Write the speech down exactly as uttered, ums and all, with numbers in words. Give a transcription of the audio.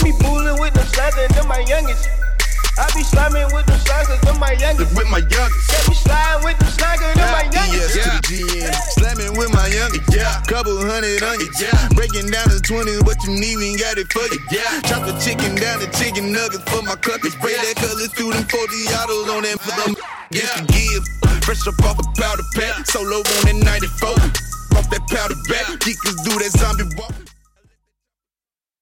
me bullin' with them slimes and them my youngest. I be sliming with them slimes cause them my youngest. With my youngest. Get me slime with them slimes cause them my youngest. Yeah, to the G N. Slamming with my youngest. Yeah. Couple hundred on you. Yeah. Breaking down to twenty, what you need, we ain't got it for you. Yeah. Chop the chicken down to chicken nuggets for my cluckers. Spray that color through them forty autos on them for them. Yeah. To give. Fresh up off a powder pack. Solo on that ninety-four. Off that powder back. Geekers do that zombie walk.